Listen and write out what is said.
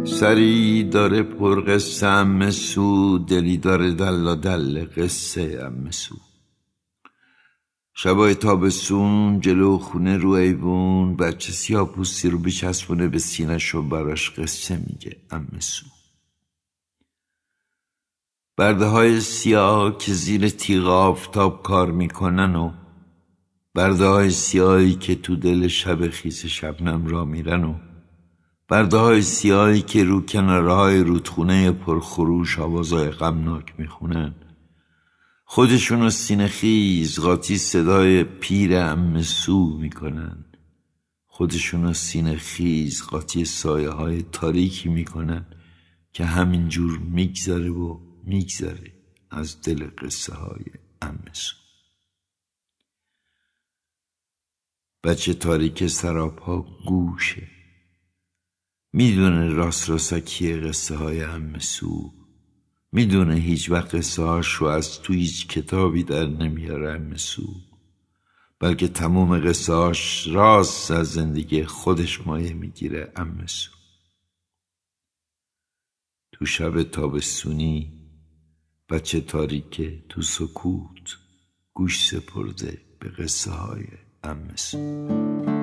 سری داره پر قصه عمه سو، دلی داره دلا دل قصه عمه سو. شبای تابستون جلو خونه رو ایوون، بچه سیاه‌پوستی رو بچسبونه به سینه‌ش و براش قصه میگه عمه سو. برده های سیاه که زیر تیغ آفتاب کار میکنن و برده های سیاهی که تو دل شب خیس شبنم را میرن و برده های سیاهی که رو کنارهای رودخونه پرخروش آوازای غمناک میخونن، خودشونو سینه خیز قاطی صدای پیر عمه سو میکنن، خودشونو سینه خیز قاطی سایه های تاریکی میکنن که همینجور میگذره و میگذره از دل قصه های عمه سو. بچه تاریک سراپا گوشه، میدونه راست راستکیه قصه های عمه سو، میدونه هیچ وقت قصه هاشو از تو هیچ کتابی در نمیاره عمه سو، بلکه تمام قصه هاش راست از زندگی خودش مایه میگیره عمه سو. تو شب تابستونی بچه تاریکه تو سکوت گوش سپرده به قصه های عمه سو.